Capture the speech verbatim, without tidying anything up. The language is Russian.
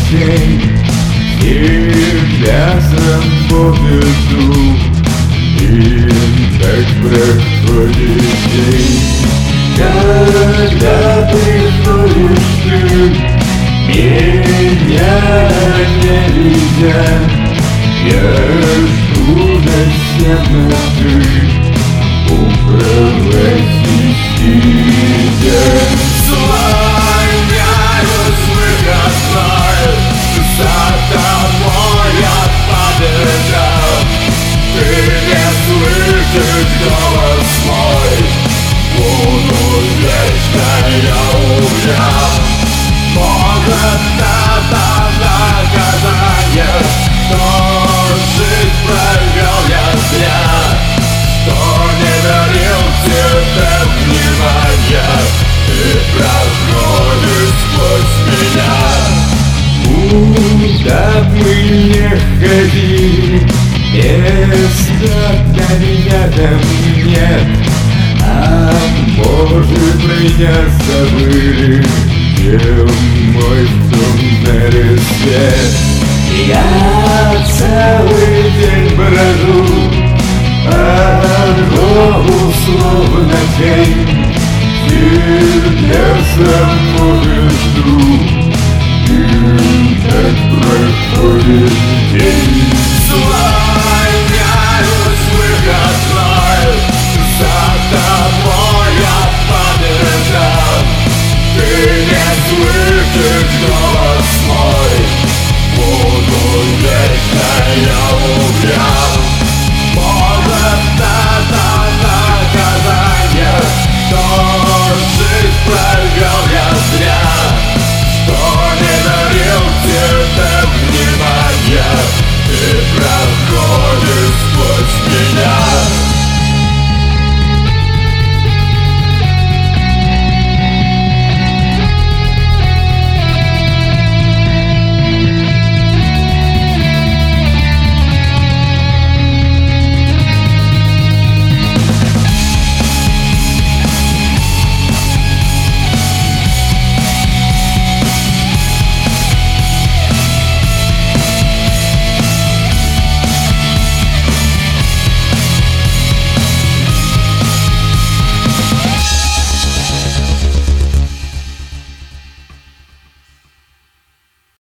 день тебя забуду, и так проходит день. Когда приходишь ты, меня не видя, я жду зачем ты у кровати сидя. Слоняюсь выходной, за тобой я побежал. Ты не слышишь голос мой, буду вечно я умрял. Может, это наказание, что жизнь провел я зря, что не дарил тебе внимания, ты проходишь сквозь меня. Куда мы не ходили, места для меня там нет. А может, меня забыли, где мой сумерный свет. Я целый день брожу по кругу, словно тень, тебя самого жду, и так проходит день. Слоняюсь выходной, за тобой я побежал. Ты не слышишь голос мой, буду вечно я умрял. Может, это наказание, что жизнь провел я зря, что не дарил тебе внимания, ты прав.